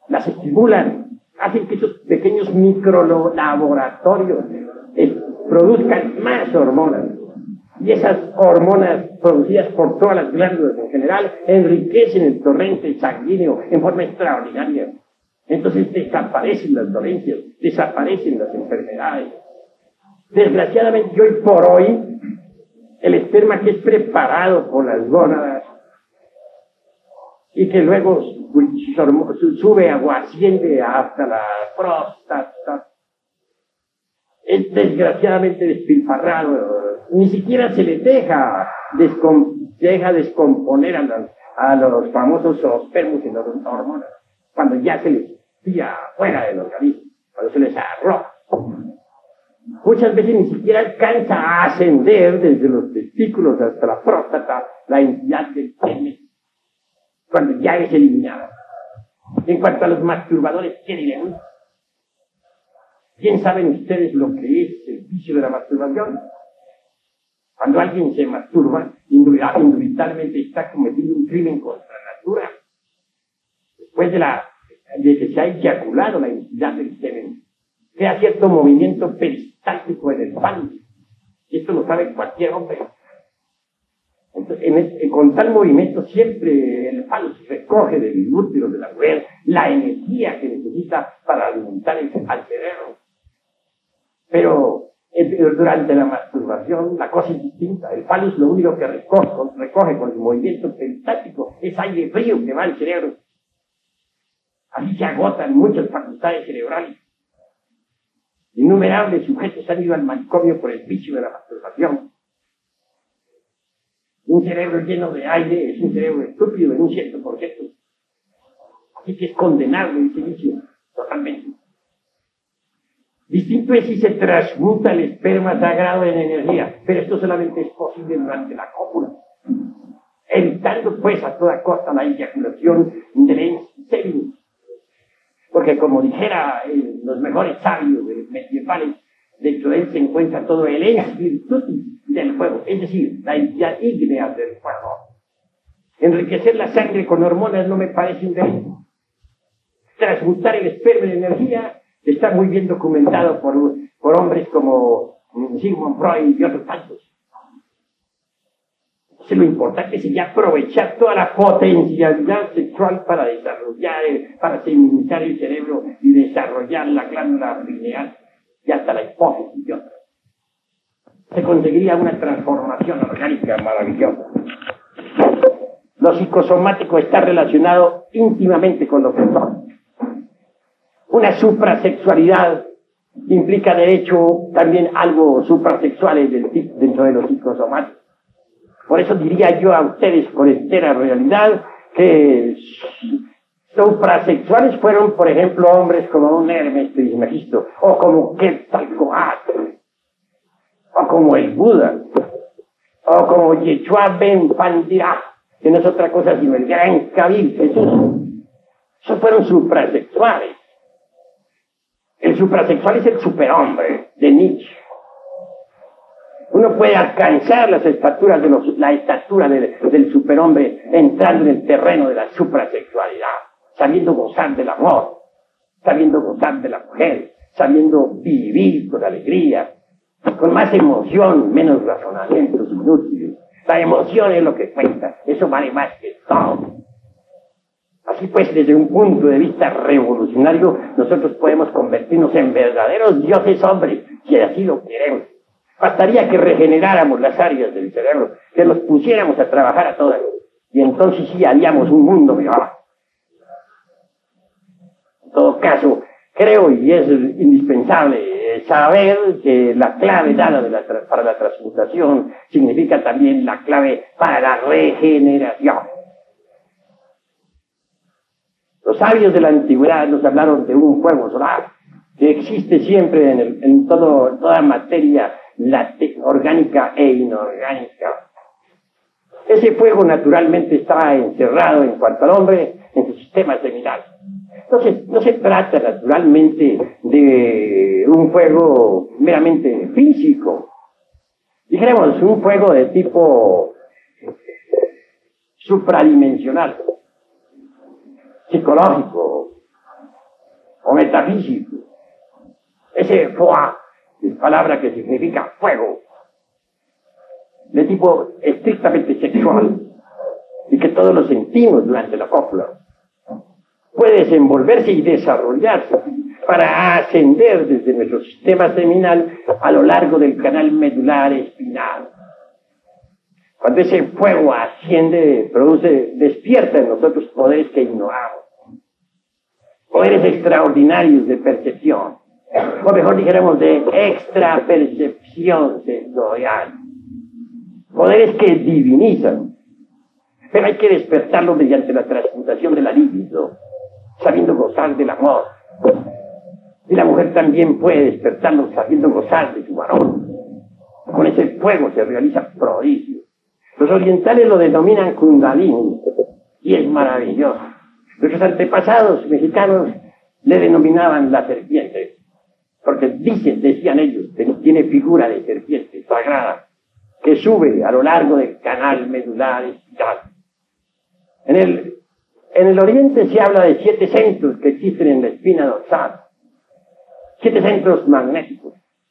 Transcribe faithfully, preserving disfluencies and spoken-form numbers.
las estimulan, hacen que esos pequeños microlaboratorios eh, produzcan más hormonas. Y esas hormonas producidas por todas las glándulas en general enriquecen el torrente sanguíneo en forma extraordinaria. Entonces desaparecen las dolencias, desaparecen las enfermedades. Desgraciadamente, hoy por hoy, el esperma que es preparado por las gónadas y que luego sube o asciende hasta la próstata, es desgraciadamente despilfarrado, ni siquiera se le deja, descom deja descomponer a los, a los famosos espermos y las hormonas, cuando ya se les tira fuera del organismo, cuando se les arroja. Muchas veces ni siquiera alcanza a ascender desde los testículos hasta la próstata la entidad del semen, cuando ya es eliminada. En cuanto a los masturbadores, ¿qué diremos? ¿Quién saben ustedes lo que es el vicio de la masturbación? Cuando alguien se masturba, indubitablemente está cometiendo un crimen contra la natura. Después de, la, de que se ha eyaculado la entidad del semen, crea cierto movimiento peristáltico en el palo. Y esto lo sabe cualquier hombre. Entonces, en este, con tal movimiento siempre el falo se recoge del útero de la mujer la energía que necesita para alimentar el, al cerebro. Pero eh, durante la masturbación la cosa es distinta. El falo es lo único que recoge, recoge con el movimiento peristático es aire frío que va al cerebro. Así se agotan muchas facultades cerebrales. Innumerables sujetos han ido al manicomio por el vicio de la masturbación. Un cerebro lleno de aire es un cerebro estúpido en un cierto por ciento. Así que es condenable ese vicio, totalmente. Distinto es si se transmuta el esperma sagrado en energía, pero esto solamente es posible durante la cópula, evitando pues a toda costa la eyaculación del semen. Porque como dijera eh, los mejores sabios medievales, dentro de él se encuentra todo el ens virtutis del fuego, es decir, la entidad ígnea del fuego. Enriquecer la sangre con hormonas no me parece un delito. Transmutar el esperma en energía está muy bien documentado por, por hombres como Sigmund Freud y otros tantos. Entonces, lo importante sería aprovechar toda la potencialidad sexual para desarrollar, para feminizar el cerebro y desarrollar la glándula pineal y hasta la hipófisis y otras. Se conseguiría una transformación orgánica maravillosa. Lo psicosomático está relacionado íntimamente con lo sexual. Una suprasexualidad implica, de hecho, también algo suprasexual dentro de lo psicosomático. Por eso diría yo a ustedes con entera realidad que suprasexuales fueron, por ejemplo, hombres como un Hermes Trismegisto, o como Quetzalcóatl, o como el Buda, o como Yeshua Ben Pandirá, que no es otra cosa sino el gran Kabil Jesús. Esos fueron suprasexuales. El suprasexual es el superhombre de Nietzsche. Uno puede alcanzar las estaturas de los, la estatura de, del superhombre entrando en el terreno de la suprasexualidad, sabiendo gozar del amor, sabiendo gozar de la mujer, sabiendo vivir con alegría, con más emoción, menos razonamientos inútiles. La emoción es lo que cuenta, eso vale más que todo. Así pues, desde un punto de vista revolucionario, nosotros podemos convertirnos en verdaderos dioses hombres, si así lo queremos. Bastaría que regeneráramos las áreas del cerebro, que los pusiéramos a trabajar a todas, y entonces sí haríamos un mundo mejor. En todo caso, creo, y es indispensable saber que la clave dada de la, para la transmutación significa también la clave para la regeneración. Los sabios de la antigüedad nos hablaron de un fuego solar que existe siempre en, el, en todo, toda materia orgánica e inorgánica. Ese fuego naturalmente está encerrado en cuanto al hombre en su sistema seminal. Entonces, no se trata naturalmente de un fuego meramente físico. Dijéramos, un fuego de tipo supradimensional, psicológico, o metafísico. Ese foie es palabra que significa fuego, de tipo estrictamente sexual, y que todos lo sentimos durante la cópula. Puede desenvolverse y desarrollarse para ascender desde nuestro sistema seminal a lo largo del canal medular espinal. Cuando ese fuego asciende, produce, despierta en nosotros poderes que ignoramos. Poderes extraordinarios de percepción, o mejor dijéramos de extrapercepción sensorial. Poderes que divinizan, pero hay que despertarlos mediante la transmutación de la libido, sabiendo gozar del amor. Y la mujer también puede despertarlos sabiendo gozar de su varón. Con ese fuego se realizan prodigios. Los orientales lo denominan Kundalini, y es maravilloso. Nuestros antepasados mexicanos le denominaban la serpiente, porque dicen, decían ellos, que tiene figura de serpiente sagrada, que sube a lo largo del canal medular espinal. En el, en el oriente se habla de siete centros que existen en la espina dorsal, siete centros magnéticos,